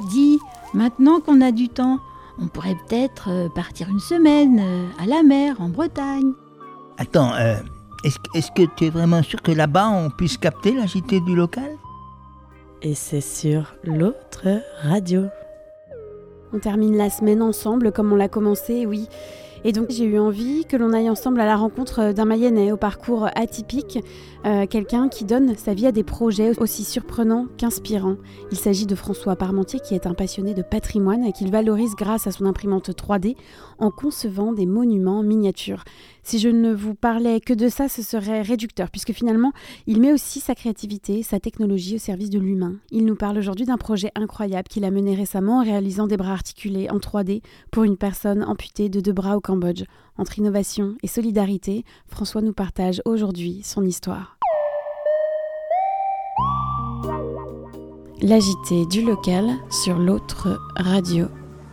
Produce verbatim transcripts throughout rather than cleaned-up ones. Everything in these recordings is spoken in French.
dis, maintenant qu'on a du temps, on pourrait peut-être euh, partir une semaine euh, à la mer, en Bretagne. Attends, euh, est-ce, est-ce que tu es vraiment sûr que là-bas on puisse capter la J T du local ? Et c'est sur l'autre radio. On termine la semaine ensemble comme on l'a commencé, oui. Et donc j'ai eu envie que l'on aille ensemble à la rencontre d'un Mayennais au parcours atypique, euh, quelqu'un qui donne sa vie à des projets aussi surprenants qu'inspirants. Il s'agit de François Parmentier qui est un passionné de patrimoine et qu'il valorise grâce à son imprimante trois D en concevant des monuments en miniature. Si je ne vous parlais que de ça, ce serait réducteur puisque finalement il met aussi sa créativité, sa technologie au service de l'humain. Il nous parle aujourd'hui d'un projet incroyable qu'il a mené récemment en réalisant des bras articulés en trois D pour une personne amputée de deux bras au Cambodge. Entre innovation et solidarité, François nous partage aujourd'hui son histoire. L'agité du local sur l'autre radio.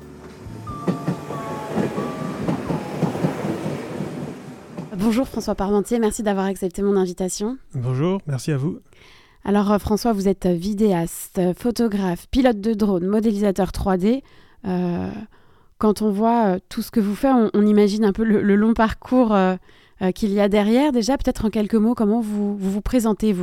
Bonjour François Parmentier, merci d'avoir accepté mon invitation. Bonjour, merci à vous. Alors François, vous êtes vidéaste, photographe, pilote de drone, modélisateur trois D. Euh, quand on voit tout ce que vous faites, on, on imagine un peu le, le long parcours euh, euh, qu'il y a derrière. Déjà, peut-être en quelques mots, comment vous vous, vous présentez, vous ?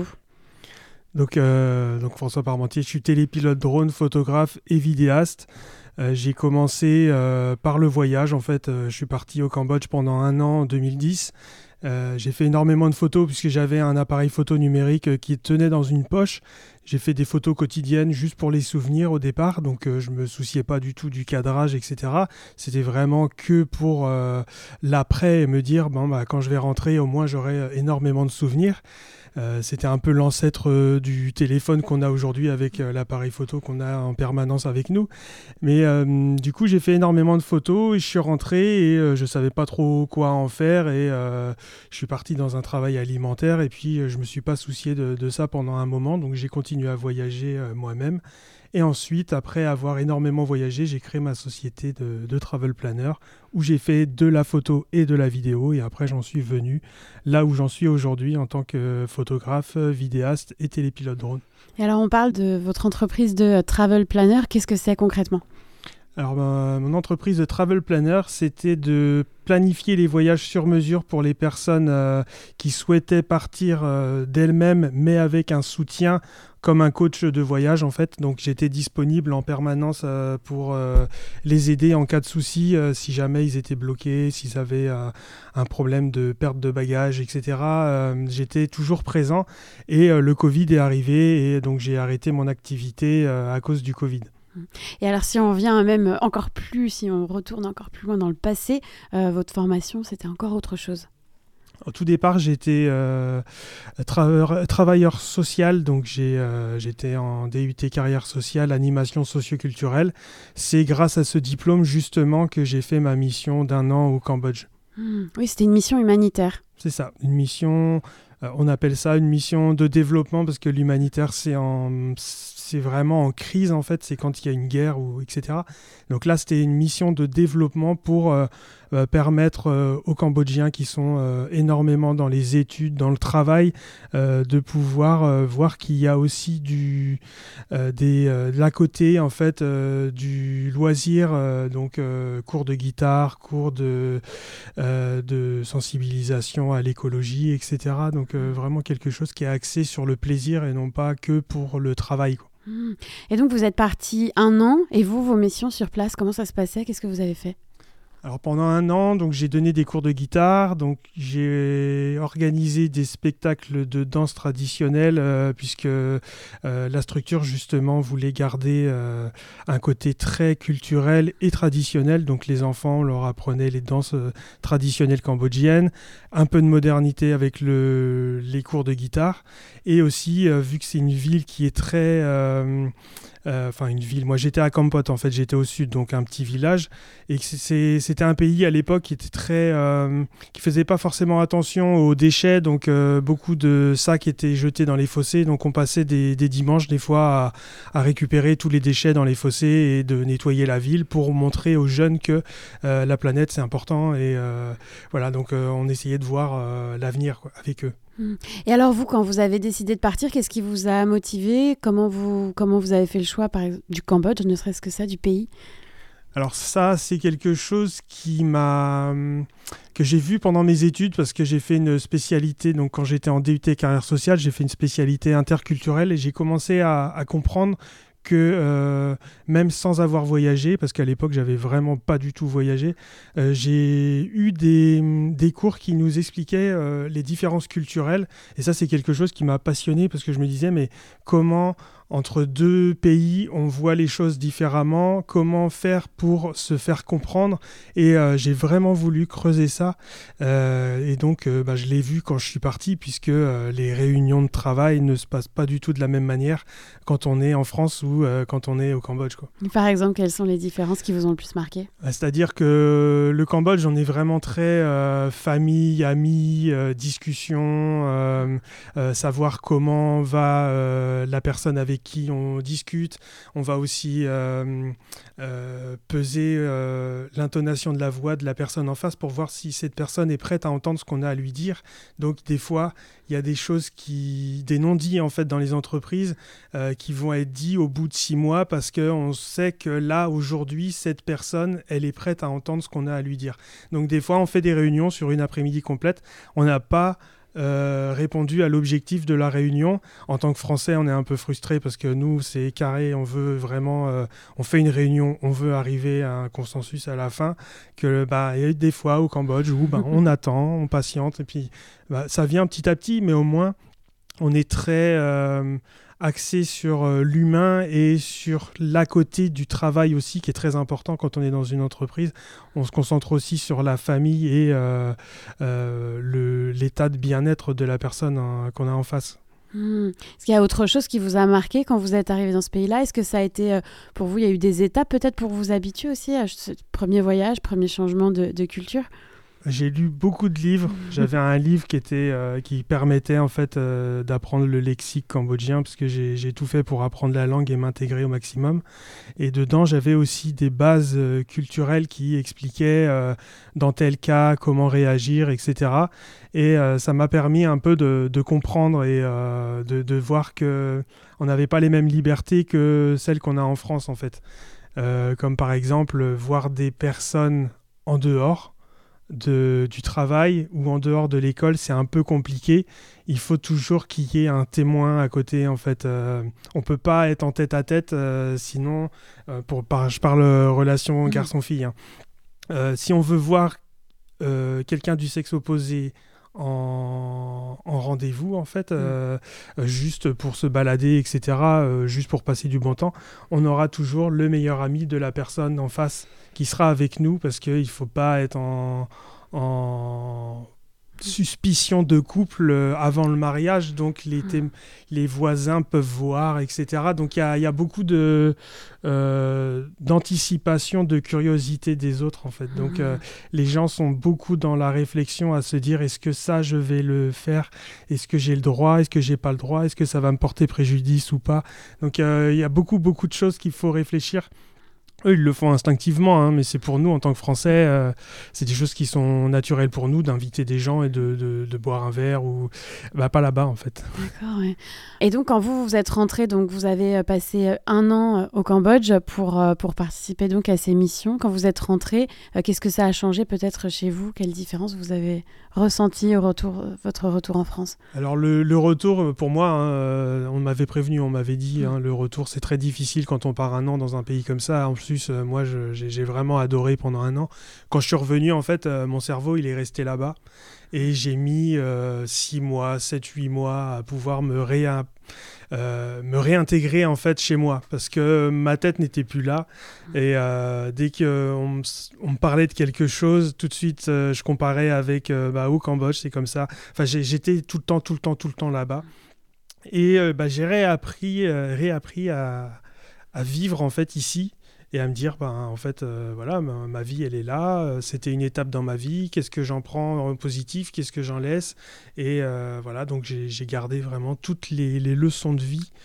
Donc, euh, donc François Parmentier, je suis télépilote drone, photographe et vidéaste. Euh, j'ai commencé euh, par le voyage. En fait, euh, je suis parti au Cambodge pendant un an en deux mille dix. Euh, j'ai fait énormément de photos puisque j'avais un appareil photo numérique euh, qui tenait dans une poche. J'ai fait des photos quotidiennes juste pour les souvenirs au départ, donc euh, je me souciais pas du tout du cadrage, et cetera. C'était vraiment que pour euh, l'après et me dire bon, bah, quand je vais rentrer, au moins j'aurai énormément de souvenirs. Euh, c'était un peu l'ancêtre euh, du téléphone qu'on a aujourd'hui avec euh, l'appareil photo qu'on a en permanence avec nous. Mais euh, du coup, j'ai fait énormément de photos et je suis rentré et euh, je ne savais pas trop quoi en faire. Et euh, je suis parti dans un travail alimentaire et puis euh, je ne me suis pas soucié de, de ça pendant un moment. Donc j'ai continué à voyager euh, moi-même. Et ensuite, après avoir énormément voyagé, j'ai créé ma société de, de travel planner où j'ai fait de la photo et de la vidéo. Et après, j'en suis venu là où j'en suis aujourd'hui en tant que photographe, vidéaste et télépilote drone. Et alors, on parle de votre entreprise de travel planner. Qu'est-ce que c'est concrètement ? Alors, ben, mon entreprise de travel planner, c'était de planifier les voyages sur mesure pour les personnes euh, qui souhaitaient partir euh, d'elles-mêmes, mais avec un soutien comme un coach de voyage en fait. Donc j'étais disponible en permanence euh, pour euh, les aider en cas de souci, euh, si jamais ils étaient bloqués, s'ils avaient euh, un problème de perte de bagages, et cetera. Euh, j'étais toujours présent et euh, le Covid est arrivé et donc j'ai arrêté mon activité euh, à cause du Covid. Et alors si on vient même encore plus, si on retourne encore plus loin dans le passé, euh, votre formation c'était encore autre chose. Au tout départ, j'étais euh, tra- travailleur social, donc j'ai, euh, j'étais en D U T carrière sociale, animation socio-culturelle. C'est grâce à ce diplôme justement que j'ai fait ma mission d'un an au Cambodge. Mmh. Oui, c'était une mission humanitaire. C'est ça, une mission, euh, on appelle ça une mission de développement parce que l'humanitaire c'est en... c'est vraiment en crise en fait, c'est quand il y a une guerre ou et cetera. Donc là, c'était une mission de développement pour euh, euh, permettre euh, aux Cambodgiens qui sont euh, énormément dans les études, dans le travail, euh, de pouvoir euh, voir qu'il y a aussi du euh, des euh, de l'à côté en fait euh, du loisir, euh, donc euh, cours de guitare, cours de euh, de sensibilisation à l'écologie, et cetera. Donc euh, vraiment quelque chose qui est axé sur le plaisir et non pas que pour le travail, quoi. Et donc vous êtes parti un an et vous, vos missions sur place, comment ça se passait ? Qu'est-ce que vous avez fait ? Alors pendant un an, donc j'ai donné des cours de guitare, donc j'ai organisé des spectacles de danse traditionnelle euh, puisque euh, la structure justement voulait garder euh, un côté très culturel et traditionnel. Donc les enfants, on leur apprenait les danses euh, traditionnelles cambodgiennes, un peu de modernité avec le, les cours de guitare et aussi euh, vu que c'est une ville qui est très euh, enfin euh, une ville, moi j'étais à Kampot en fait, j'étais au sud, donc un petit village, et c'est, c'était un pays à l'époque qui était très, euh, qui faisait pas forcément attention aux déchets, donc euh, beaucoup de sacs étaient jetés dans les fossés, donc on passait des, des dimanches des fois à, à récupérer tous les déchets dans les fossés et de nettoyer la ville pour montrer aux jeunes que euh, la planète c'est important, et euh, voilà, donc euh, on essayait et de voir euh, l'avenir quoi, avec eux. Et alors vous, quand vous avez décidé de partir, qu'est-ce qui vous a motivé ? Comment vous, comment vous avez fait le choix par exemple, du Cambodge, ne serait-ce que ça, du pays ? Alors ça, c'est quelque chose qui m'a... que j'ai vu pendant mes études parce que j'ai fait une spécialité, donc quand j'étais en D U T carrière sociale, j'ai fait une spécialité interculturelle et j'ai commencé à, à comprendre que euh, même sans avoir voyagé, parce qu'à l'époque j'avais vraiment pas du tout voyagé, euh, j'ai eu des, des cours qui nous expliquaient euh, les différences culturelles et ça c'est quelque chose qui m'a passionné parce que je me disais mais comment entre deux pays on voit les choses différemment, comment faire pour se faire comprendre et euh, j'ai vraiment voulu creuser ça euh, et donc euh, bah, je l'ai vu quand je suis parti puisque euh, les réunions de travail ne se passent pas du tout de la même manière quand on est en France ou euh, quand on est au Cambodge, quoi. Par exemple, quelles sont les différences qui vous ont le plus marqué ? C'est-à-dire que le Cambodge, on est vraiment très euh, famille, amis, euh, discussion, euh, euh, savoir comment va euh, la personne avec qui on discute. On va aussi euh, euh, peser euh, l'intonation de la voix de la personne en face pour voir si cette personne est prête à entendre ce qu'on a à lui dire. Donc des fois, il y a des choses qui, des non-dits en fait dans les entreprises euh, qui vont être dits au bout de six mois parce qu'on sait que là, aujourd'hui, cette personne, elle est prête à entendre ce qu'on a à lui dire. Donc des fois, on fait des réunions sur une après-midi complète. On n'a pas euh, répondu à l'objectif de la réunion. En tant que Français, on est un peu frustré parce que nous, c'est carré. On veut vraiment... Euh, on fait une réunion, on veut arriver à un consensus à la fin. Que, bah, il y a eu des fois au Cambodge où bah, on attend, on patiente et puis bah, ça vient petit à petit, mais au moins, on est très... Euh, axé sur euh, l'humain et sur l'à côté du travail aussi, qui est très important quand on est dans une entreprise. On se concentre aussi sur la famille et euh, euh, le, l'état de bien-être de la personne hein, qu'on a en face. Mmh. Est-ce qu'il y a autre chose qui vous a marqué quand vous êtes arrivé dans ce pays-là ? Est-ce que ça a été, euh, pour vous, il y a eu des étapes peut-être pour vous habituer aussi à ce premier voyage, premier changement de, de culture ? J'ai lu beaucoup de livres. J'avais un livre qui, était, euh, qui permettait en fait, euh, d'apprendre le lexique cambodgien parce que j'ai, j'ai tout fait pour apprendre la langue et m'intégrer au maximum. Et dedans, j'avais aussi des bases euh, culturelles qui expliquaient euh, dans tel cas comment réagir, et cetera. Et euh, ça m'a permis un peu de, de comprendre et euh, de, de voir qu'on n'avait pas les mêmes libertés que celles qu'on a en France en fait. Euh, comme par exemple voir des personnes en dehors De, du travail ou en dehors de l'école, c'est un peu compliqué. Il faut toujours qu'il y ait un témoin à côté. En fait, euh, on peut pas être en tête à tête, euh, sinon, euh, pour, par, je parle relation garçon-fille. Hein. Euh, si on veut voir euh, quelqu'un du sexe opposé en, en rendez-vous, en fait, euh, mmh. juste pour se balader, et cetera, euh, juste pour passer du bon temps, on aura toujours le meilleur ami de la personne en face qui sera avec nous parce qu'il ne faut pas être en, en suspicion de couple avant le mariage, donc les, thé- les voisins peuvent voir, et cetera. Donc il y, y a beaucoup de, euh, d'anticipation, de curiosité des autres, en fait. Donc euh, les gens sont beaucoup dans la réflexion à se dire est-ce que ça, je vais le faire ? Est-ce que j'ai le droit ? Est-ce que j'ai pas le droit ? Est-ce que ça va me porter préjudice ou pas ? Donc il euh, y a beaucoup, beaucoup de choses qu'il faut réfléchir. Eux, ils le font instinctivement, hein, mais c'est pour nous, en tant que Français, euh, c'est des choses qui sont naturelles pour nous, d'inviter des gens et de, de, de boire un verre, ou bah, pas là-bas, en fait. D'accord, ouais. Et donc, quand vous, vous êtes rentré, donc vous avez passé un an au Cambodge pour, pour participer donc à ces missions. Quand vous êtes rentré, qu'est-ce que ça a changé peut-être chez vous ? Quelle différence vous avez ressenti au retour, votre retour en France ? Alors, le, le retour, pour moi, hein, on m'avait prévenu, on m'avait dit, hein, le retour, c'est très difficile quand on part un an dans un pays comme ça. En plus, euh, moi, je, j'ai, j'ai vraiment adoré pendant un an. Quand je suis revenu, en fait, euh, mon cerveau, il est resté là-bas. Et j'ai mis euh, six mois, sept, huit mois à pouvoir me, réa- euh, me réintégrer, en fait, chez moi. Parce que ma tête n'était plus là. Et euh, dès qu'on on me parlait de quelque chose, tout de suite, euh, je comparais avec euh, bah, au Cambodge, c'est comme ça. Enfin, j'ai, j'étais tout le temps, tout le temps, tout le temps là-bas. Et euh, bah, j'ai réappris, euh, réappris à, à vivre, en fait, ici. Et à me dire, ben, en fait, euh, voilà, ma, ma vie, elle est là. Euh, c'était une étape dans ma vie. Qu'est-ce que j'en prends en positif ? Qu'est-ce que j'en laisse ? Et euh, voilà, donc j'ai, j'ai gardé vraiment toutes les, les leçons de vie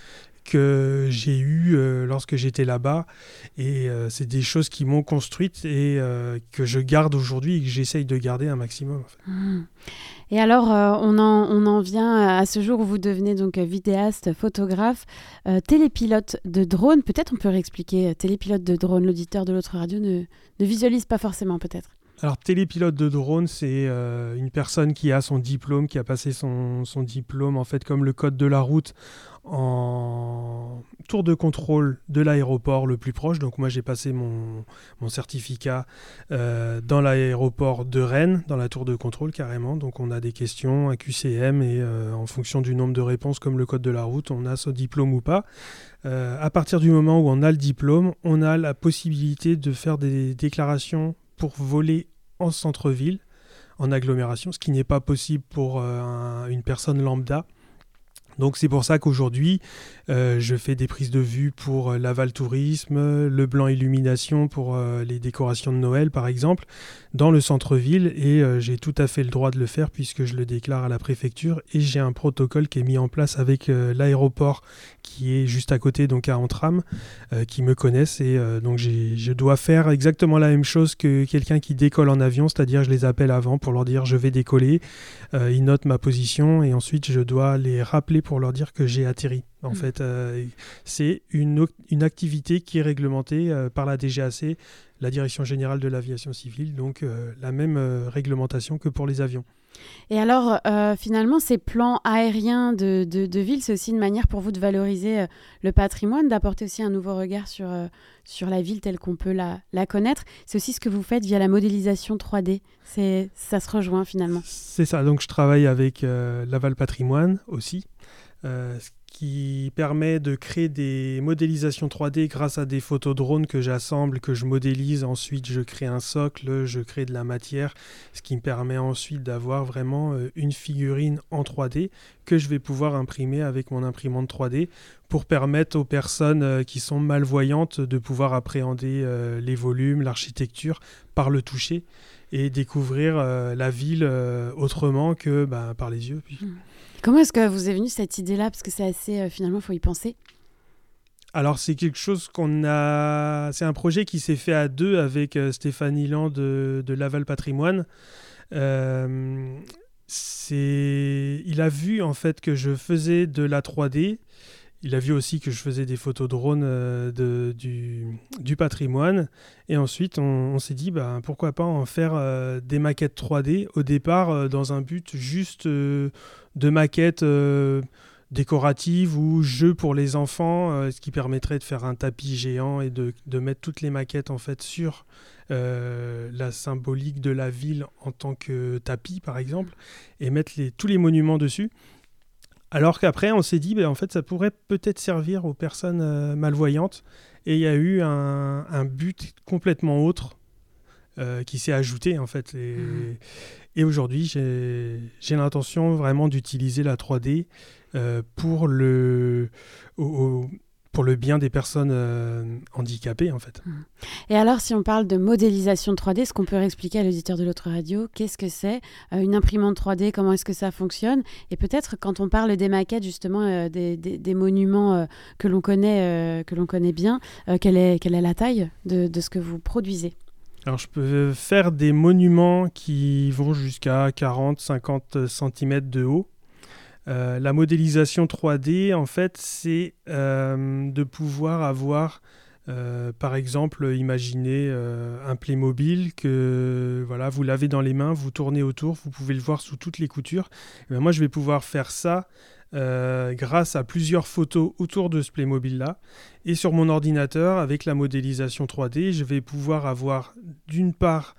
que j'ai eues euh, lorsque j'étais là-bas. Et euh, c'est des choses qui m'ont construite et euh, que je garde aujourd'hui et que j'essaye de garder un maximum. En fait. Mmh. Et alors, euh, on, en, on en vient à ce jour où vous devenez donc vidéaste, photographe, euh, télépilote de drone. Peut-être on peut réexpliquer euh, télépilote de drone. L'auditeur de l'autre radio ne, ne visualise pas forcément peut-être. Alors, télépilote de drone, c'est euh, une personne qui a son diplôme, qui a passé son, son diplôme, en fait, comme le code de la route, en tour de contrôle de l'aéroport le plus proche. Donc, moi, j'ai passé mon, mon certificat euh, dans l'aéroport de Rennes, dans la tour de contrôle, carrément. Donc, on a des questions, un Q C M, et euh, en fonction du nombre de réponses, comme le code de la route, on a ce diplôme ou pas. Euh, à partir du moment où on a le diplôme, on a la possibilité de faire des déclarations pour voler en centre-ville, en agglomération, ce qui n'est pas possible pour euh, un, une personne lambda. Donc c'est pour ça qu'aujourd'hui, euh, je fais des prises de vue pour euh, Laval Tourisme, Le Blanc Illumination pour euh, les décorations de Noël par exemple, dans le centre-ville, et euh, j'ai tout à fait le droit de le faire puisque je le déclare à la préfecture, et j'ai un protocole qui est mis en place avec euh, l'aéroport qui est juste à côté, donc à Antram, euh, qui me connaissent, et euh, donc j'ai, je dois faire exactement la même chose que quelqu'un qui décolle en avion, c'est-à-dire je les appelle avant pour leur dire je vais décoller, euh, ils notent ma position et ensuite je dois les rappeler pour leur dire que j'ai atterri. En mmh. fait, euh, c'est une, une activité qui est réglementée euh, par la D G A C, la Direction Générale de l'Aviation Civile, donc euh, la même euh, réglementation que pour les avions. Et alors, euh, finalement, ces plans aériens de, de, de ville, c'est aussi une manière pour vous de valoriser euh, le patrimoine, d'apporter aussi un nouveau regard sur, euh, sur la ville telle qu'on peut la, la connaître. C'est aussi ce que vous faites via la modélisation trois D. C'est, ça se rejoint finalement. C'est ça, donc je travaille avec euh, Laval Patrimoine aussi, euh, ce qui permet de créer des modélisations trois D grâce à des photos drones que j'assemble, que je modélise. Ensuite, je crée un socle, je crée de la matière, ce qui me permet ensuite d'avoir vraiment une figurine en trois D que je vais pouvoir imprimer avec mon imprimante trois D pour permettre aux personnes qui sont malvoyantes de pouvoir appréhender les volumes, l'architecture par le toucher et découvrir la ville autrement que bah, par les yeux. Puis... Mmh. Comment est-ce que vous est venue cette idée-là ? Parce que c'est assez, euh, finalement, il faut y penser. Alors, c'est quelque chose qu'on a... C'est un projet qui s'est fait à deux avec euh, Stéphanie Land de, de Laval Patrimoine. Euh, c'est... Il a vu, en fait, que je faisais de la trois D. Il a vu aussi que je faisais des photos drone euh, de, du, du patrimoine. Et ensuite, on, on s'est dit, bah, pourquoi pas en faire euh, des maquettes trois D, au départ, euh, dans un but juste... Euh, de maquettes euh, décoratives ou jeux pour les enfants, euh, ce qui permettrait de faire un tapis géant et de, de mettre toutes les maquettes en fait sur euh, la symbolique de la ville en tant que tapis par exemple, et mettre les, tous les monuments dessus. Alors qu'après on s'est dit ben, en fait ça pourrait peut-être servir aux personnes euh, malvoyantes, et il y a eu un, un but complètement autre euh, qui s'est ajouté en fait. Et, mmh. Et aujourd'hui, j'ai, j'ai l'intention vraiment d'utiliser la trois D euh, pour, le, au, au, pour le bien des personnes euh, handicapées, en fait. Et alors, si on parle de modélisation trois D, est-ce qu'on peut expliquer à l'auditeur de l'autre radio qu'est-ce que c'est euh, une imprimante trois D, comment est-ce que ça fonctionne ? Et peut-être, quand on parle des maquettes, justement, euh, des, des, des monuments euh, que, l'on connaît, euh, que l'on connaît bien, euh, quelle est, quelle est la taille de, de ce que vous produisez ? Alors, je peux faire des monuments qui vont jusqu'à quarante à cinquante centimètres de haut. Euh, la modélisation trois D, en fait, c'est euh, de pouvoir avoir, euh, par exemple, imaginez euh, un Playmobil que voilà, vous l'avez dans les mains, vous tournez autour, vous pouvez le voir sous toutes les coutures. Et bien, moi, je vais pouvoir faire ça Euh, grâce à plusieurs photos autour de ce Playmobil-là. Et sur mon ordinateur, avec la modélisation trois D, je vais pouvoir avoir d'une part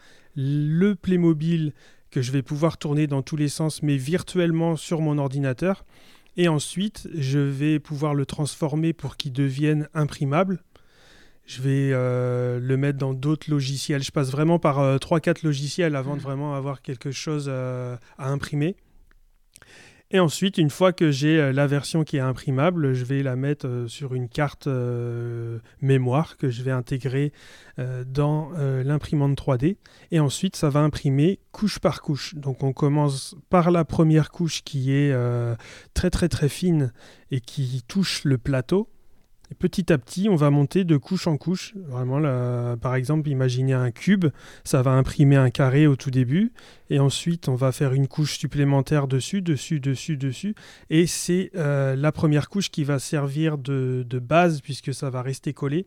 le Playmobil que je vais pouvoir tourner dans tous les sens, mais virtuellement sur mon ordinateur. Et ensuite, je vais pouvoir le transformer pour qu'il devienne imprimable. Je vais euh, le mettre dans d'autres logiciels. Je passe vraiment par euh, trois quatre logiciels avant de vraiment avoir quelque chose euh, à imprimer. Et ensuite, une fois que j'ai la version qui est imprimable, je vais la mettre euh, sur une carte euh, mémoire que je vais intégrer euh, dans euh, l'imprimante trois D. Et ensuite, ça va imprimer couche par couche. Donc, on commence par la première couche qui est euh, très, très, très fine et qui touche le plateau. Et petit à petit, on va monter de couche en couche. Vraiment, là, par exemple, imaginez un cube, ça va imprimer un carré au tout début, et ensuite, on va faire une couche supplémentaire dessus, dessus, dessus, dessus, et c'est euh, la première couche qui va servir de, de base, puisque ça va rester collé.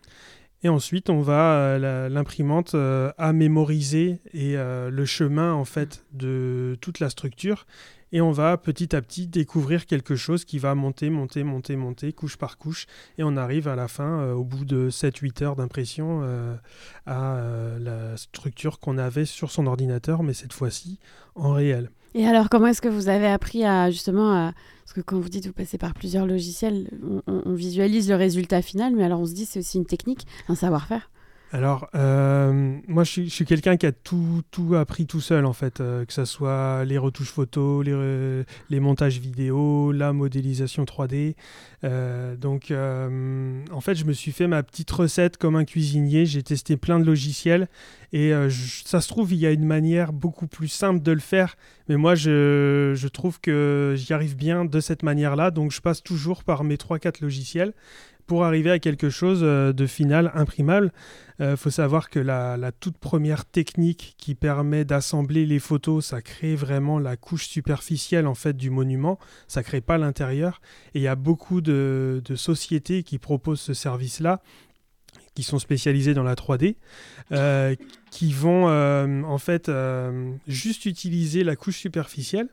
Et ensuite, on va euh, la, l'imprimante euh, à mémoriser et euh, le chemin en fait de toute la structure. Et on va petit à petit découvrir quelque chose qui va monter, monter, monter, monter, couche par couche. Et on arrive à la fin, euh, au bout de sept huit heures d'impression, euh, à euh, la structure qu'on avait sur son ordinateur, mais cette fois-ci en réel. Et alors, comment est-ce que vous avez appris à justement à... Parce que quand vous dites vous passez par plusieurs logiciels, on, on, on visualise le résultat final, mais alors on se dit c'est aussi une technique, un savoir-faire. Alors, euh, moi, je suis, je suis quelqu'un qui a tout, tout appris tout seul, en fait, euh, que ce soit les retouches photos, les, les montages vidéo, la modélisation trois D. Euh, donc, euh, en fait, je me suis fait ma petite recette comme un cuisinier. J'ai testé plein de logiciels et euh, je, ça se trouve, il y a une manière beaucoup plus simple de le faire. Mais moi, je, je trouve que j'y arrive bien de cette manière-là. Donc, je passe toujours par mes trois quatre logiciels pour arriver à quelque chose de final imprimable. Il euh, faut savoir que la, la toute première technique qui permet d'assembler les photos, ça crée vraiment la couche superficielle en fait, du monument, ça ne crée pas l'intérieur. Et il y a beaucoup de, de sociétés qui proposent ce service-là, qui sont spécialisées dans la trois D, euh, qui vont euh, en fait euh, juste utiliser la couche superficielle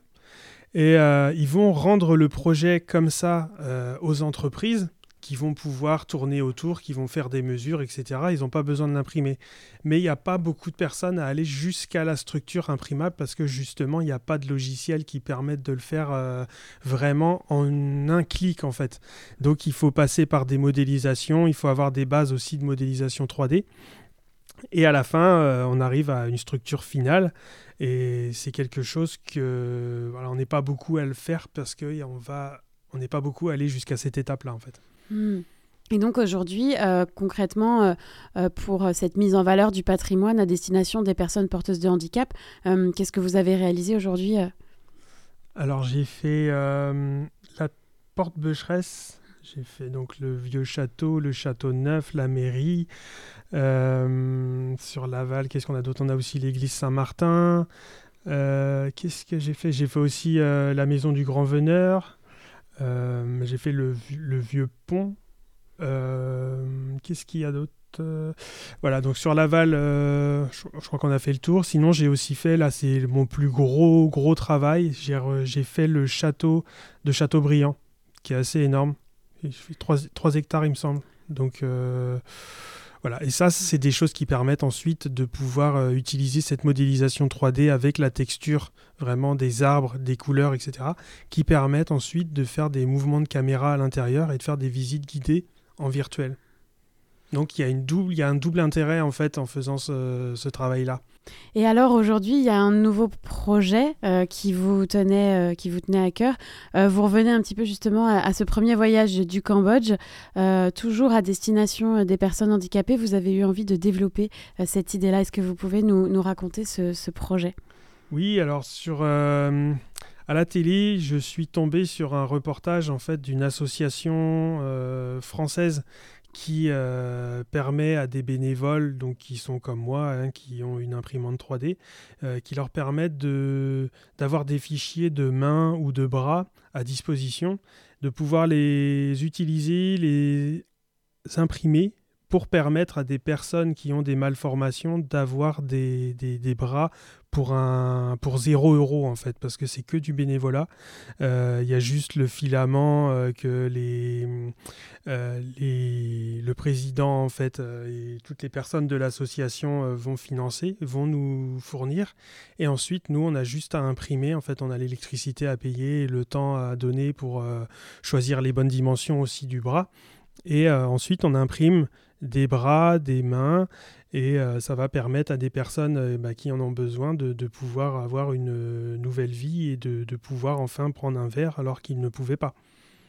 et euh, ils vont rendre le projet comme ça euh, aux entreprises qui vont pouvoir tourner autour, qui vont faire des mesures, et cetera. Ils n'ont pas besoin de l'imprimer. Mais il n'y a pas beaucoup de personnes à aller jusqu'à la structure imprimable parce que justement, il n'y a pas de logiciel qui permette de le faire euh, vraiment en un clic en fait. Donc il faut passer par des modélisations, il faut avoir des bases aussi de modélisation trois D. Et à la fin, euh, on arrive à une structure finale et c'est quelque chose que voilà, on n'est pas beaucoup à le faire parce qu'on va, on n'est pas beaucoup à aller jusqu'à cette étape-là en fait. Mmh. Et donc aujourd'hui, euh, concrètement, euh, euh, pour cette mise en valeur du patrimoine à destination des personnes porteuses de handicap, euh, qu'est-ce que vous avez réalisé aujourd'hui euh Alors j'ai fait euh, la porte Becheresse, j'ai fait donc le vieux château, le château neuf, la mairie. Euh, sur Laval, qu'est-ce qu'on a d'autre ? On a aussi l'église Saint-Martin. Euh, qu'est-ce que j'ai fait ? J'ai fait aussi euh, la maison du Grand Veneur. Euh, j'ai fait le, le vieux pont. Euh, qu'est-ce qu'il y a d'autre ? euh, Voilà, donc sur Laval, euh, je, je crois qu'on a fait le tour. Sinon, j'ai aussi fait, là, c'est mon plus gros, gros travail. J'ai, j'ai fait le château de Châteaubriand, qui est assez énorme. J'ai fait trois hectares, il me semble. Donc, euh, voilà. Et ça, c'est des choses qui permettent ensuite de pouvoir euh, utiliser cette modélisation trois D avec la texture vraiment des arbres, des couleurs, et cetera, qui permettent ensuite de faire des mouvements de caméra à l'intérieur et de faire des visites guidées en virtuel. Donc il y a une double, il y a un double intérêt en fait en faisant ce, ce travail-là. Et alors aujourd'hui, il y a un nouveau projet euh, qui vous tenait, euh, qui vous tenait à cœur. Euh, vous revenez un petit peu justement à, à ce premier voyage du Cambodge, euh, toujours à destination des personnes handicapées. Vous avez eu envie de développer euh, cette idée-là. Est-ce que vous pouvez nous, nous raconter ce, ce projet ? Oui, alors sur euh, à la télé, je suis tombé sur un reportage en fait d'une association euh, française qui euh, permet à des bénévoles, donc qui sont comme moi, hein, qui ont une imprimante trois D, euh, qui leur permettent de, d'avoir des fichiers de mains ou de bras à disposition, de pouvoir les utiliser, les imprimer pour permettre à des personnes qui ont des malformations d'avoir des, des, des bras pour, un, pour zéro euro en fait, parce que c'est que du bénévolat. Il euh, y a juste le filament euh, que les, euh, les, le président en fait, euh, et toutes les personnes de l'association euh, vont financer, vont nous fournir. Et ensuite, nous, on a juste à imprimer. En fait, on a l'électricité à payer et le temps à donner pour euh, choisir les bonnes dimensions aussi du bras. Et euh, ensuite, on imprime des bras, des mains, et euh, ça va permettre à des personnes euh, bah, qui en ont besoin de, de pouvoir avoir une euh, nouvelle vie et de, de pouvoir enfin prendre un verre alors qu'ils ne pouvaient pas.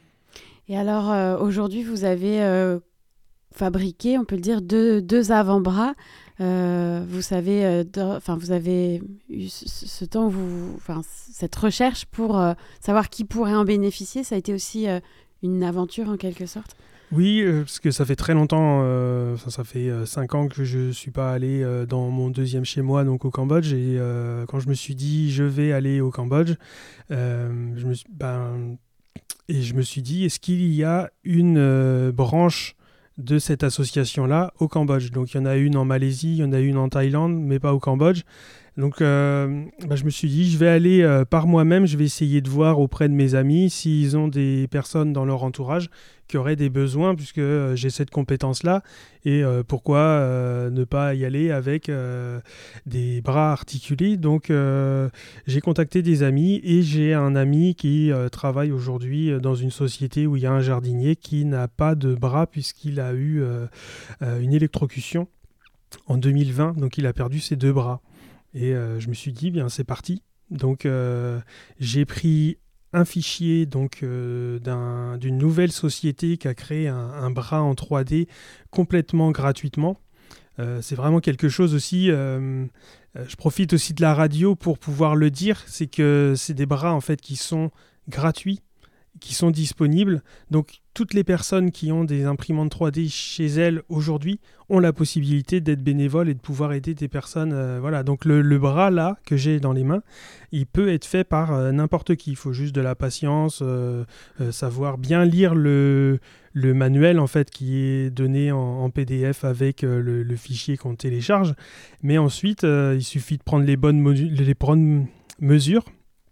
Et alors, euh, aujourd'hui, vous avez euh, fabriqué, on peut le dire, deux, deux avant-bras. Euh, vous savez, euh, de, vous avez eu ce, ce temps, où vous, cette recherche pour euh, savoir qui pourrait en bénéficier. Ça a été aussi euh, une aventure en quelque sorte. Oui, euh, parce que ça fait très longtemps, euh, ça, ça fait euh, cinq ans que je ne suis pas allé euh, dans mon deuxième chez moi, donc au Cambodge. Et euh, quand je me suis dit, je vais aller au Cambodge, euh, je me suis, ben, et je me suis dit, est-ce qu'il y a une euh, branche de cette association-là au Cambodge? Donc il y en a une en Malaisie, il y en a une en Thaïlande, mais pas au Cambodge. Donc euh, bah, je me suis dit, je vais aller euh, par moi-même, je vais essayer de voir auprès de mes amis s'ils ont des personnes dans leur entourage qui auraient des besoins, puisque euh, j'ai cette compétence-là, et euh, pourquoi euh, ne pas y aller avec euh, des bras articulés. Donc euh, j'ai contacté des amis, et j'ai un ami qui euh, travaille aujourd'hui dans une société où il y a un jardinier qui n'a pas de bras, puisqu'il a eu euh, euh, une électrocution en deux mille vingt, donc il a perdu ses deux bras. Et euh, je me suis dit, bien, c'est parti. Donc, euh, j'ai pris un fichier donc, euh, d'un, d'une nouvelle société qui a créé un, un bras en trois D complètement gratuitement. Euh, c'est vraiment quelque chose aussi... Euh, je profite aussi de la radio pour pouvoir le dire. C'est que c'est des bras, en fait, qui sont gratuits, qui sont disponibles. Donc, toutes les personnes qui ont des imprimantes trois D chez elles aujourd'hui ont la possibilité d'être bénévoles et de pouvoir aider des personnes. Euh, voilà. Donc, le, le bras, là, que j'ai dans les mains, il peut être fait par euh, n'importe qui. Il faut juste de la patience, euh, euh, savoir bien lire le, le manuel, en fait, qui est donné en, en P D F avec euh, le, le fichier qu'on télécharge. Mais ensuite, euh, il suffit de prendre les bonnes, modu- les bonnes mesures,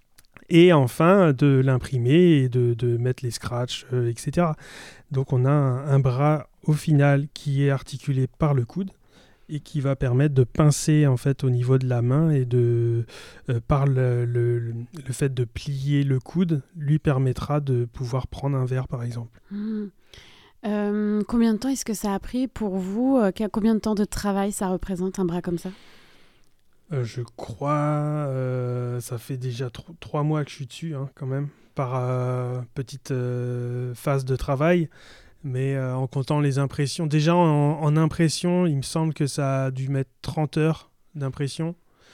et enfin de l'imprimer et de, de mettre les scratchs, euh, et cetera. Donc on a un, un bras au final qui est articulé par le coude et qui va permettre de pincer en fait au niveau de la main, et de euh, par le, le, le fait de plier le coude lui permettra de pouvoir prendre un verre par exemple. Mmh. Euh, combien de temps est-ce que ça a pris pour vous? Combien de temps de travail ça représente un bras comme ça? Euh, je crois, euh, ça fait déjà tro- trois mois que je suis dessus, hein, quand même, par euh, petite euh, phase de travail, mais euh, en comptant les impressions. Déjà, en, en impression, il me semble que ça a dû mettre trente heures d'impression,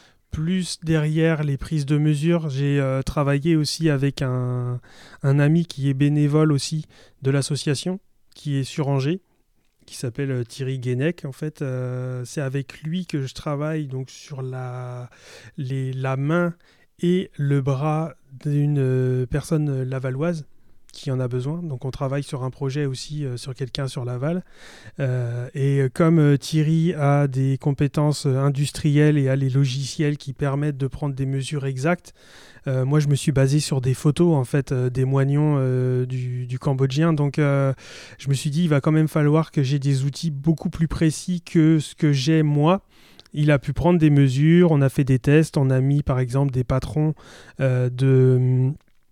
plus derrière les prises de mesure. J'ai euh, travaillé aussi avec un, un ami qui est bénévole aussi de l'association, qui est sur Angers, qui s'appelle euh, Thierry Guénec. En fait, euh, c'est avec lui que je travaille donc, sur la, les, la main et le bras d'une euh, personne lavalloise qui en a besoin. Donc on travaille sur un projet aussi euh, sur quelqu'un sur Laval. Euh, et comme euh, Thierry a des compétences euh, industrielles et a les logiciels qui permettent de prendre des mesures exactes, euh, moi je me suis basé sur des photos en fait euh, des moignons euh, du, du Cambodgien. Donc euh, je me suis dit il va quand même falloir que j'ai des outils beaucoup plus précis que ce que j'ai moi. Il a pu prendre des mesures, on a fait des tests, on a mis par exemple des patrons euh, de...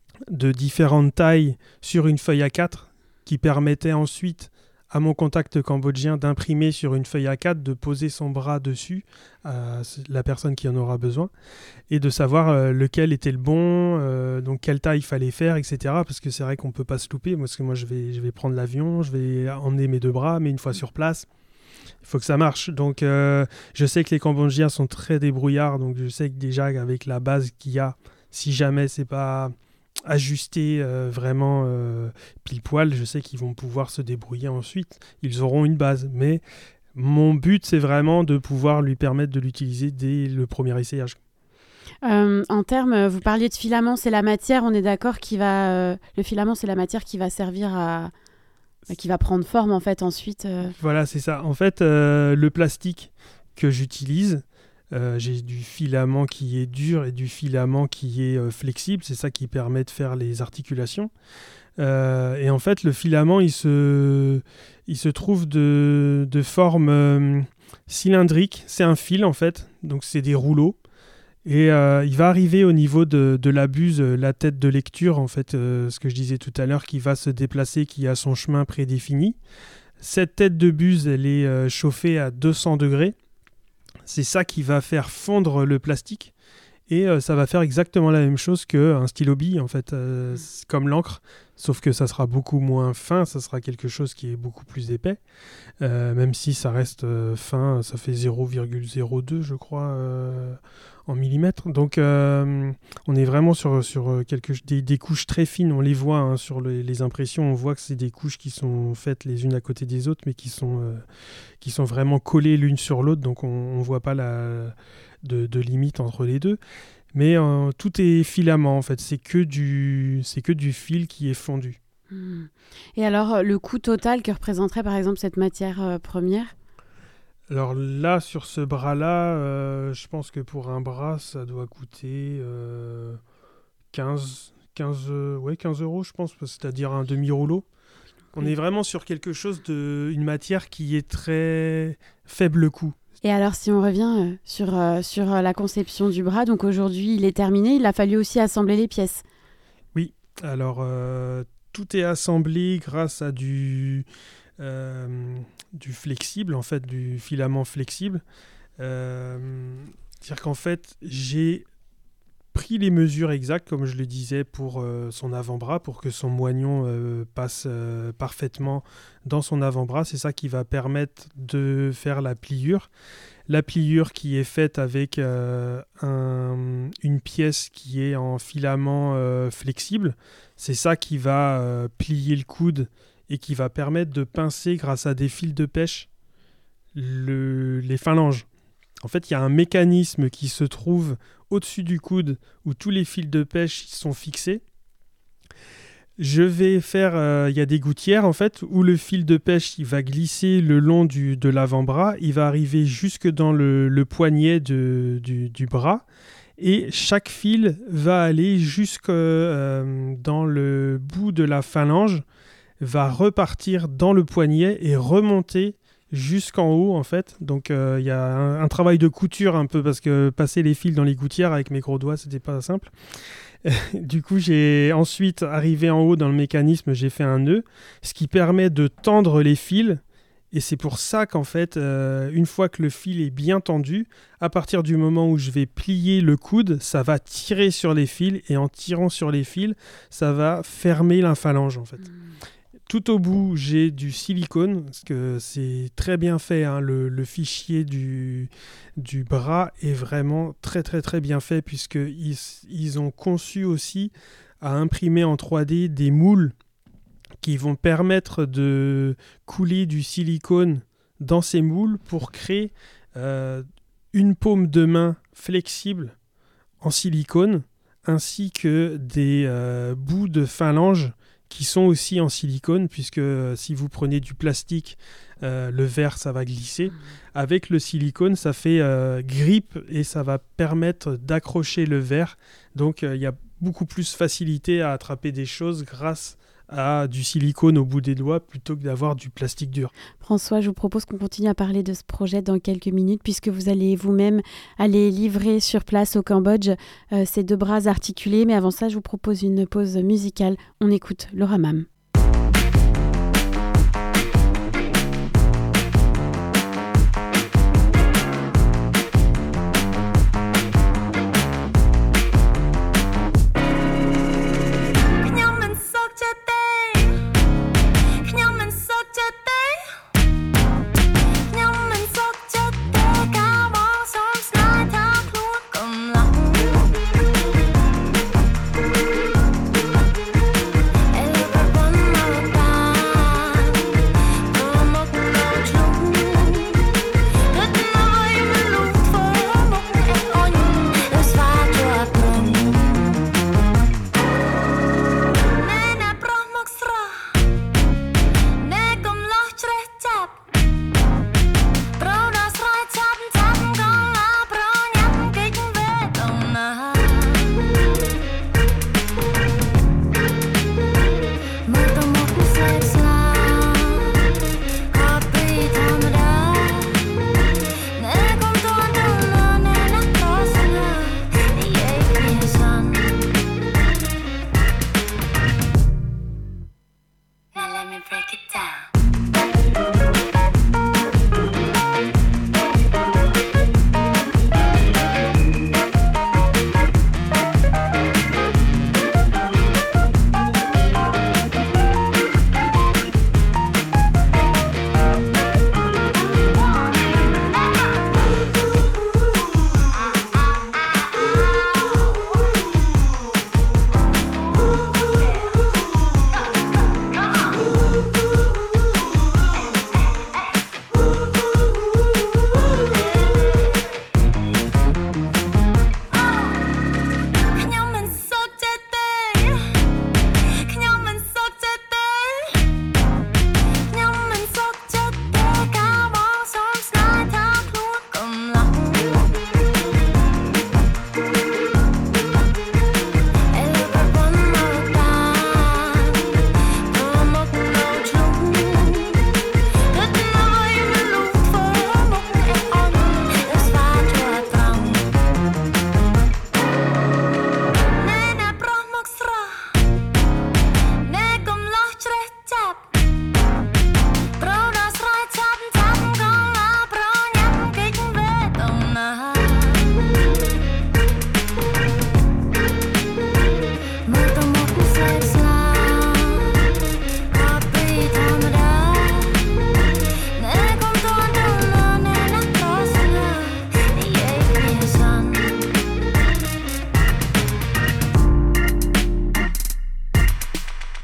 de différentes tailles sur une feuille A quatre qui permettait ensuite à mon contact cambodgien d'imprimer sur une feuille A quatre, de poser son bras dessus à la personne qui en aura besoin et de savoir euh, lequel était le bon, euh, donc quelle taille il fallait faire, et cetera. Parce que c'est vrai qu'on ne peut pas se louper, parce que moi je vais, je vais prendre l'avion, je vais emmener mes deux bras, mais une fois sur place, il faut que ça marche. Donc euh, je sais que les Cambodgiens sont très débrouillards, donc je sais que déjà avec la base qu'il y a, si jamais c'est pas ajuster euh, vraiment euh, pile poil, je sais qu'ils vont pouvoir se débrouiller ensuite, ils auront une base, mais mon but c'est vraiment de pouvoir lui permettre de l'utiliser dès le premier essayage. Euh, en termes, vous parliez de filament, c'est la matière, on est d'accord, qui va, euh, le filament c'est la matière qui va servir à, qui va prendre forme en fait ensuite. Euh... Voilà, c'est ça. En fait, euh, le plastique que j'utilise, Euh, j'ai du filament qui est dur et du filament qui est euh, flexible, c'est ça qui permet de faire les articulations. Euh, et en fait, le filament, il se, il se trouve de, de forme euh, cylindrique. C'est un fil en fait, donc c'est des rouleaux. Et euh, il va arriver au niveau de, de la buse, la tête de lecture, en fait, euh, ce que je disais tout à l'heure, qui va se déplacer, qui a son chemin prédéfini. Cette tête de buse, elle est euh, chauffée à deux cents degrés. C'est ça qui va faire fondre le plastique et euh, ça va faire exactement la même chose qu'un stylo bille en fait, euh, comme l'encre, sauf que ça sera beaucoup moins fin, ça sera quelque chose qui est beaucoup plus épais, euh, même si ça reste euh, fin, ça fait zéro virgule zéro deux je crois euh, en millimètres. Donc euh, on est vraiment sur, sur quelque, des, des couches très fines, on les voit hein, sur les, les impressions, on voit que c'est des couches qui sont faites les unes à côté des autres, mais qui sont, euh, qui sont vraiment collées l'une sur l'autre, donc on ne voit pas la, de, de limite entre les deux. Mais euh, tout est filament en fait, c'est que du, c'est que du fil qui est fondu. Mmh. Et alors le coût total que représenterait par exemple cette matière euh, première ? Alors là, sur ce bras-là, euh, je pense que pour un bras, ça doit coûter euh, quinze, quinze, euh, ouais, quinze euros, je pense, c'est-à-dire un demi-rouleau. On est vraiment sur quelque chose de, une matière qui est très faible coût. Et alors, si on revient euh, sur, euh, sur euh, la conception du bras, donc aujourd'hui, il est terminé, il a fallu aussi assembler les pièces. Oui, alors euh, tout est assemblé grâce à du... Euh, du flexible, en fait, du filament flexible. Euh, c'est-à-dire qu'en fait, j'ai pris les mesures exactes, comme je le disais, pour euh, son avant-bras, pour que son moignon euh, passe euh, parfaitement dans son avant-bras. C'est ça qui va permettre de faire la pliure. La pliure qui est faite avec euh, un, une pièce qui est en filament euh, flexible. C'est ça qui va euh, plier le coude et qui va permettre de pincer grâce à des fils de pêche le, les phalanges. En fait, il y a un mécanisme qui se trouve au-dessus du coude où tous les fils de pêche sont fixés. Je vais faire, euh, il y a des gouttières en fait, où le fil de pêche il va glisser le long du, de l'avant-bras, il va arriver jusque dans le, le poignet de, du, du bras, et chaque fil va aller jusque euh, dans le bout de la phalange, va repartir dans le poignet et remonter jusqu'en haut en fait. Donc il euh, y a un, un travail de couture un peu parce que passer les fils dans les gouttières avec mes gros doigts c'était pas simple. Du coup j'ai ensuite arrivé en haut dans le mécanisme, j'ai fait un nœud, ce qui permet de tendre les fils. Et c'est pour ça qu'en fait, euh, une fois que le fil est bien tendu, à partir du moment où je vais plier le coude, ça va tirer sur les fils et en tirant sur les fils, ça va fermer la phalange en fait. Mmh. Tout au bout, j'ai du silicone, parce que c'est très bien fait. Hein, le, le fichier du, du bras est vraiment très très très bien fait, puisqu'ils ils ont conçu aussi à imprimer en trois D des moules qui vont permettre de couler du silicone dans ces moules pour créer euh, une paume de main flexible en silicone, ainsi que des euh, bouts de phalange qui sont aussi en silicone, puisque euh, si vous prenez du plastique, euh, le verre, ça va glisser. Avec le silicone, ça fait euh, grippe et ça va permettre d'accrocher le verre. Donc, il euh, y a beaucoup plus facilité à attraper des choses grâce à du silicone au bout des doigts plutôt que d'avoir du plastique dur. François, je vous propose qu'on continue à parler de ce projet dans quelques minutes, puisque vous allez vous-même aller livrer sur place au Cambodge euh, ces deux bras articulés. Mais avant ça, je vous propose une pause musicale. On écoute Laura Mam. Everyone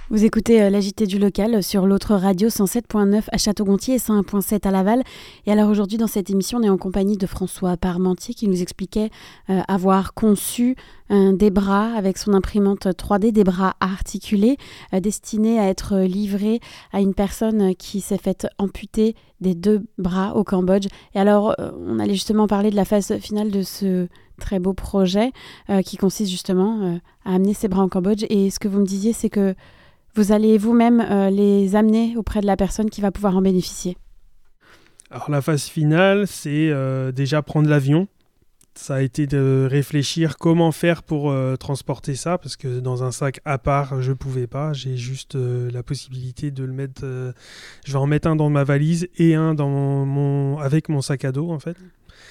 Vous écoutez euh, l'A J T du local sur l'autre radio cent sept virgule neuf à Château-Gontier et cent un virgule sept à Laval. Et alors aujourd'hui dans cette émission, on est en compagnie de François Parmentier qui nous expliquait euh, avoir conçu euh, des bras avec son imprimante trois D, des bras articulés euh, destinés à être livrés à une personne qui s'est faite amputer des deux bras au Cambodge. Et alors euh, on allait justement parler de la phase finale de ce très beau projet euh, qui consiste justement euh, à amener ses bras au Cambodge. Et ce que vous me disiez, c'est que vous allez vous-même euh, les amener auprès de la personne qui va pouvoir en bénéficier. Alors la phase finale, c'est euh, déjà prendre l'avion. Ça a été de réfléchir comment faire pour euh, transporter ça, parce que dans un sac à part, je ne pouvais pas. J'ai juste euh, la possibilité de le mettre... Euh, je vais en mettre un dans ma valise et un dans mon, avec mon sac à dos, en fait.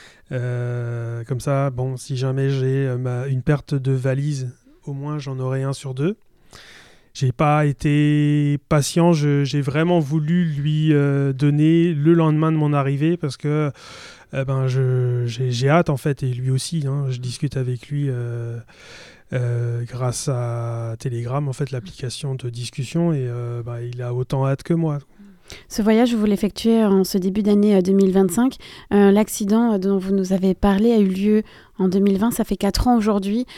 Euh, comme ça, bon, si jamais j'ai euh, ma, une perte de valise, au moins j'en aurai un sur deux. J'ai pas été patient, je, j'ai vraiment voulu lui euh, donner le lendemain de mon arrivée parce que euh, ben, je, j'ai, j'ai hâte en fait, et lui aussi, hein, je discute avec lui euh, euh, grâce à Telegram, en fait, l'application de discussion, et euh, ben, il a autant hâte que moi. Ce voyage, vous l'effectuez en ce début d'année deux mille vingt-cinq. Euh, l'accident dont vous nous avez parlé a eu lieu en deux mille vingt, ça fait quatre ans aujourd'hui.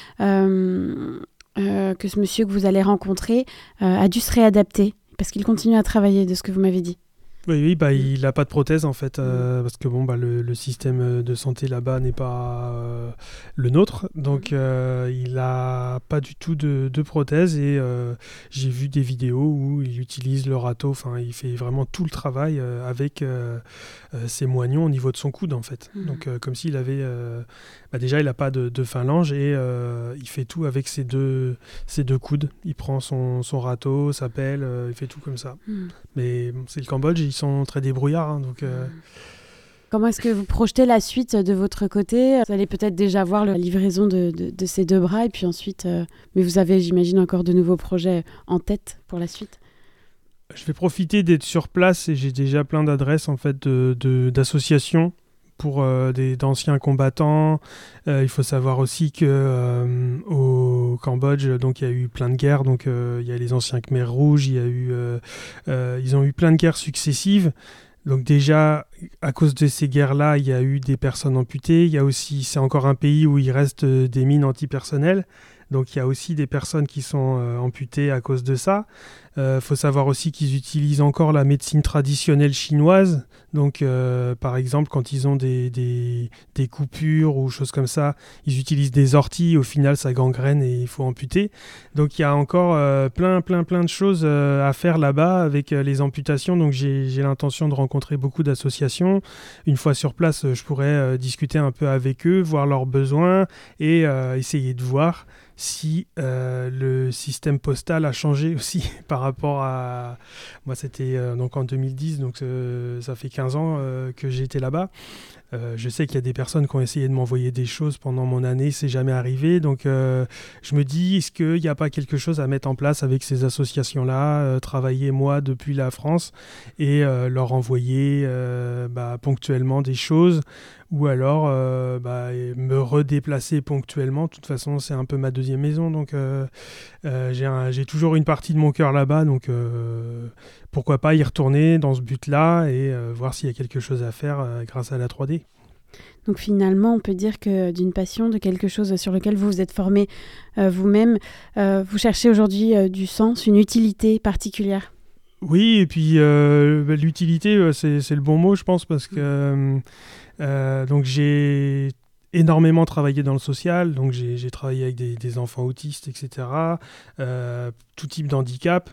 Euh... Euh, que ce monsieur que vous allez rencontrer euh, a dû se réadapter parce qu'il continue à travailler, de ce que vous m'avez dit. Oui, oui, bah, il n'a pas de prothèse en fait, euh, parce que bon, bah, le, le système de santé là-bas n'est pas euh, le nôtre, donc euh, il n'a pas du tout de, de prothèse, et euh, j'ai vu des vidéos où il utilise le râteau, enfin il fait vraiment tout le travail euh, avec euh, euh, ses moignons au niveau de son coude en fait, mmh. donc euh, comme s'il avait, euh, bah, déjà il n'a pas de, de phalange, et euh, il fait tout avec ses deux, ses deux coudes, il prend son, son râteau, sa pelle, euh, il fait tout comme ça, mmh. mais bon, c'est le Cambodge, ils sont très débrouillards. Hein, donc, euh... Comment est-ce que vous projetez la suite de votre côté ? Vous allez peut-être déjà voir la livraison de, de, de ces deux bras, et puis ensuite... Euh... Mais vous avez, j'imagine, encore de nouveaux projets en tête pour la suite ? Je vais profiter d'être sur place, et j'ai déjà plein d'adresses en fait, de, de, d'associations pour euh, des, d'anciens combattants. Euh, il faut savoir aussi que euh, au Cambodge, donc il y a eu plein de guerres. Donc euh, il y a les anciens Khmers rouges, il y a eu, euh, euh, ils ont eu plein de guerres successives. Donc déjà, à cause de ces guerres-là, il y a eu des personnes amputées. Il y a aussi, c'est encore un pays où il reste des mines antipersonnelles. Donc il y a aussi des personnes qui sont euh, amputées à cause de ça. Il euh, faut savoir aussi qu'ils utilisent encore la médecine traditionnelle chinoise. Donc euh, par exemple, quand ils ont des, des, des coupures ou choses comme ça, ils utilisent des orties. Au final, ça gangrène et il faut amputer. Donc il y a encore euh, plein, plein, plein de choses euh, à faire là-bas avec euh, les amputations. Donc j'ai, j'ai l'intention de rencontrer beaucoup d'associations. Une fois sur place, je pourrais euh, discuter un peu avec eux, voir leurs besoins et euh, essayer de voir si euh, le système postal a changé aussi par rapport à... Moi, c'était euh, donc en deux mille dix, donc euh, ça fait quinze ans euh, que j'étais là-bas. Euh, je sais qu'il y a des personnes qui ont essayé de m'envoyer des choses pendant mon année, c'est jamais arrivé. Donc, euh, je me dis, est-ce qu'il n'y a pas quelque chose à mettre en place avec ces associations-là, euh, travailler moi depuis la France et euh, leur envoyer euh, bah, ponctuellement des choses, ou alors euh, bah, me redéplacer ponctuellement. De toute façon, c'est un peu ma deuxième maison, donc euh, euh, j'ai, un, j'ai toujours une partie de mon cœur là-bas, donc euh, pourquoi pas y retourner dans ce but-là et euh, voir s'il y a quelque chose à faire euh, grâce à la trois D. Donc finalement, on peut dire que d'une passion, de quelque chose sur lequel vous vous êtes formé euh, vous-même, euh, vous cherchez aujourd'hui euh, du sens, une utilité particulière. Oui, et puis euh, bah, l'utilité, euh, c'est, c'est le bon mot, je pense, parce que euh, euh, donc j'ai énormément travaillé dans le social, donc j'ai, j'ai travaillé avec des, des enfants autistes, et cetera, euh, tout type d'handicap.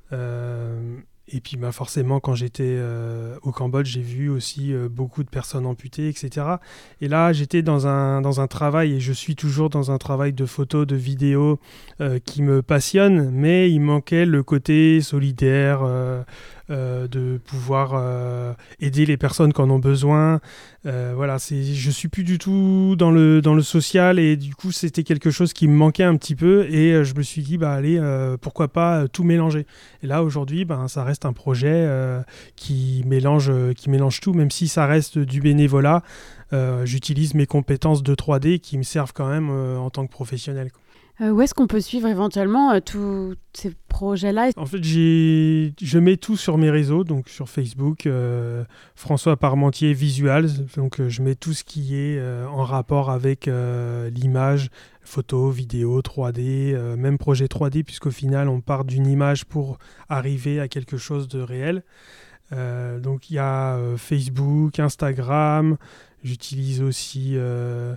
Euh, Et puis bah forcément, quand j'étais euh, au Cambodge, j'ai vu aussi euh, beaucoup de personnes amputées, et cetera. Et là, j'étais dans un, dans un travail, et je suis toujours dans un travail de photo, de vidéo euh, qui me passionne, mais il manquait le côté solidaire, euh, euh, de pouvoir euh, aider les personnes qui en ont besoin. Euh, voilà, c'est, je suis plus du tout dans le, dans le social, et du coup, c'était quelque chose qui me manquait un petit peu, et euh, je me suis dit, bah allez, euh, pourquoi pas euh, tout mélanger. Et là, aujourd'hui, bah, ça reste un projet euh, qui mélange, euh, qui mélange tout, même si ça reste du bénévolat. Euh, j'utilise mes compétences de trois D qui me servent quand même euh, en tant que professionnel, quoi. Euh, où est-ce qu'on peut suivre éventuellement euh, tous ces projets-là? En fait, j'ai... je mets tout sur mes réseaux, donc sur Facebook, euh, François Parmentier Visuals. Donc, euh, je mets tout ce qui est euh, en rapport avec euh, l'image, photo, vidéo, trois D, euh, même projet trois D, puisqu'au final, on part d'une image pour arriver à quelque chose de réel. Euh, donc, il y a euh, Facebook, Instagram. J'utilise aussi euh,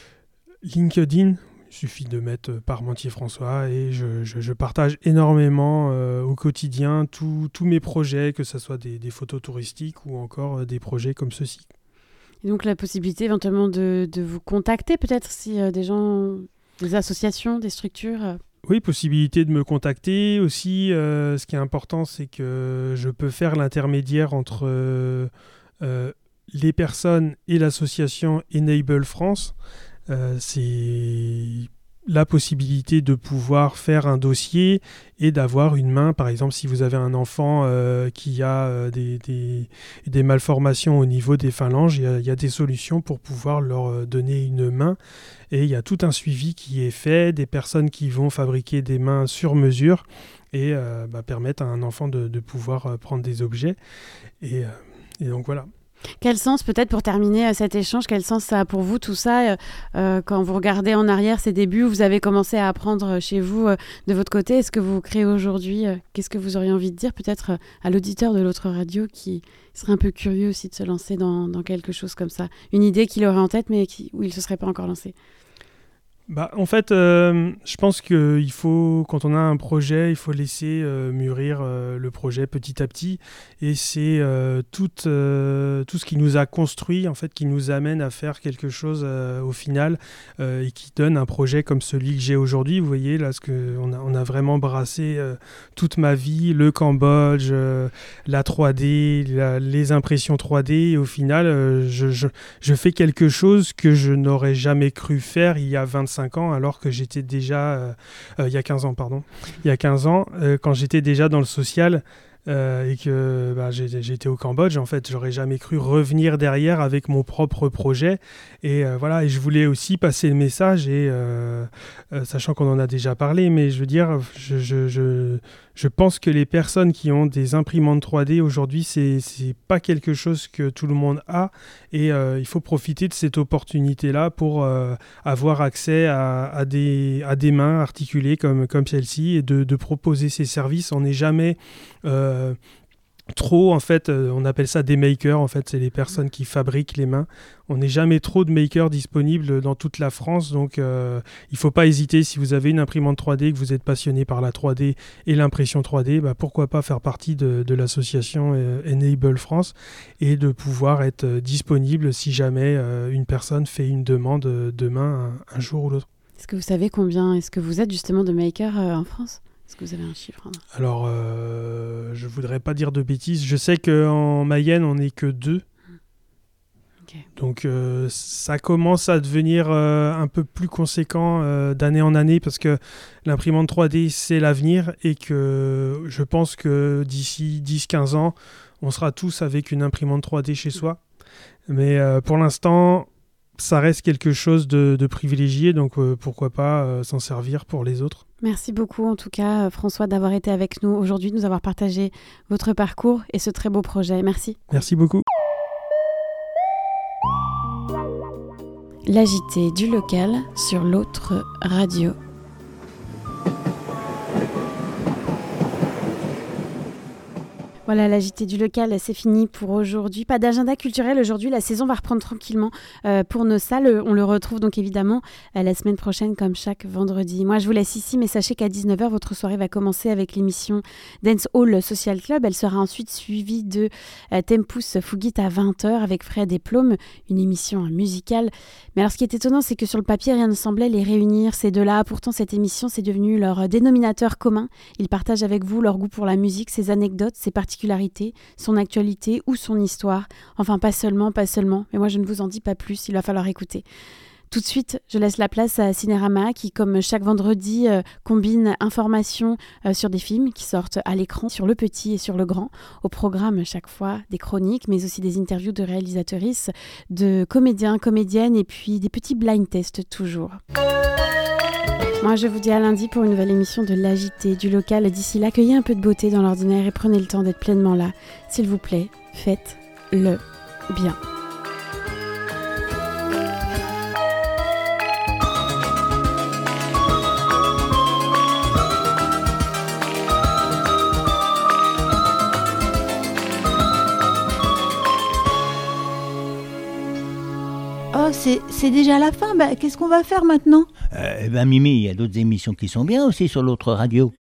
LinkedIn. Il suffit de mettre Parmentier François et je, je, je partage énormément euh, au quotidien tous mes projets, que ce soit des, des photos touristiques ou encore euh, des projets comme ceux-ci. Et donc la possibilité éventuellement de, de vous contacter peut-être si euh, des gens, des associations, des structures euh... Oui, possibilité de me contacter. Aussi, euh, ce qui est important, c'est que je peux faire l'intermédiaire entre euh, euh, les personnes et l'association Enable France. Euh, c'est la possibilité de pouvoir faire un dossier et d'avoir une main. Par exemple, si vous avez un enfant euh, qui a euh, des, des, des malformations au niveau des phalanges, il y a, il y a des solutions pour pouvoir leur donner une main. Et il y a tout un suivi qui est fait, des personnes qui vont fabriquer des mains sur mesure et euh, bah, permettre à un enfant de, de pouvoir prendre des objets. Et, euh, et donc voilà. Quel sens, peut-être pour terminer euh, cet échange, quel sens ça a pour vous tout ça euh, quand vous regardez en arrière ces débuts, vous avez commencé à apprendre chez vous euh, de votre côté, est-ce que vous créez aujourd'hui euh, qu'est-ce que vous auriez envie de dire peut-être euh, à l'auditeur de l'autre radio qui serait un peu curieux aussi de se lancer dans, dans quelque chose comme ça, une idée qu'il aurait en tête mais qui, où il ne se serait pas encore lancé? Bah, en fait, euh, je pense qu'il faut, quand on a un projet, il faut laisser euh, mûrir euh, le projet petit à petit. Et c'est euh, tout, euh, tout ce qui nous a construit, en fait, qui nous amène à faire quelque chose euh, au final euh, et qui donne un projet comme celui que j'ai aujourd'hui. Vous voyez, là, ce que on a, on a vraiment brassé euh, toute ma vie, le Cambodge, euh, la trois D, la, les impressions trois D. Et au final, euh, je, je, je fais quelque chose que je n'aurais jamais cru faire il y a vingt-cinq ans, alors que j'étais déjà euh, euh, il y a quinze ans pardon il y a quinze ans euh, quand j'étais déjà dans le social euh, et que bah, j'ai, j'étais au Cambodge. En fait, j'aurais jamais cru revenir derrière avec mon propre projet et euh, voilà, et je voulais aussi passer le message et euh, euh, sachant qu'on en a déjà parlé, mais je veux dire je, je, je, je pense que les personnes qui ont des imprimantes trois D aujourd'hui, c'est, c'est pas quelque chose que tout le monde a et euh, il faut profiter de cette opportunité-là pour euh, avoir accès à, à, des, à des mains articulées comme, comme celle-ci et de, de proposer ces services. On n'est jamais euh, trop, en fait, euh, on appelle ça des makers, en fait, c'est les personnes qui fabriquent les mains. On n'est jamais trop de makers disponibles dans toute la France, donc euh, il ne faut pas hésiter. Si vous avez une imprimante trois D, que vous êtes passionné par la trois D et l'impression trois D, bah, pourquoi pas faire partie de, de l'association euh, Enable France et de pouvoir être euh, disponible si jamais euh, une personne fait une demande de main un, un jour ou l'autre. Est-ce que vous savez combien est-ce que vous êtes justement de makers euh, en France ? Est-ce que vous avez un chiffre? Alors, euh, je voudrais pas dire de bêtises. Je sais qu'en Mayenne, on n'est que deux. Okay. Donc, euh, ça commence à devenir euh, un peu plus conséquent euh, d'année en année parce que l'imprimante trois D, c'est l'avenir et que je pense que d'ici dix à quinze ans, on sera tous avec une imprimante trois D chez soi. Mais euh, pour l'instant, ça reste quelque chose de, de privilégié, donc euh, pourquoi pas euh, s'en servir pour les autres. Merci beaucoup en tout cas François d'avoir été avec nous aujourd'hui, de nous avoir partagé votre parcours et ce très beau projet. Merci. Merci beaucoup. L'A J T du local sur l'autre radio. Voilà, l'A J T du local, c'est fini pour aujourd'hui. Pas d'agenda culturel aujourd'hui, la saison va reprendre tranquillement euh, pour nos salles. On le retrouve donc évidemment euh, la semaine prochaine comme chaque vendredi. Moi je vous laisse ici, mais sachez qu'à dix-neuf heures, votre soirée va commencer avec l'émission Dance Hall Social Club. Elle sera ensuite suivie de euh, Tempus Fugit à vingt heures avec Fred et Plaume, une émission musicale. Mais alors ce qui est étonnant, c'est que sur le papier, rien ne semblait les réunir, ces deux-là. Pourtant cette émission, c'est devenu leur dénominateur commun. Ils partagent avec vous leur goût pour la musique, ses anecdotes, ses particularités, son actualité ou son histoire. Enfin, pas seulement, pas seulement, mais moi je ne vous en dis pas plus, il va falloir écouter. Tout de suite, je laisse la place à Cinérama qui, comme chaque vendredi, euh, combine informations euh, sur des films qui sortent à l'écran, sur le petit et sur le grand. Au programme, chaque fois, des chroniques, mais aussi des interviews de réalisatrices, de comédiens, comédiennes et puis des petits blind tests toujours. Moi, je vous dis à lundi pour une nouvelle émission de l'A J T, du local. D'ici là, accueillez un peu de beauté dans l'ordinaire et prenez le temps d'être pleinement là. S'il vous plaît, faites-le bien. Oh, c'est, c'est déjà la fin. Bah, qu'est-ce qu'on va faire maintenant ? Euh, eh ben Mimi, il y a d'autres émissions qui sont bien aussi sur l'autre radio.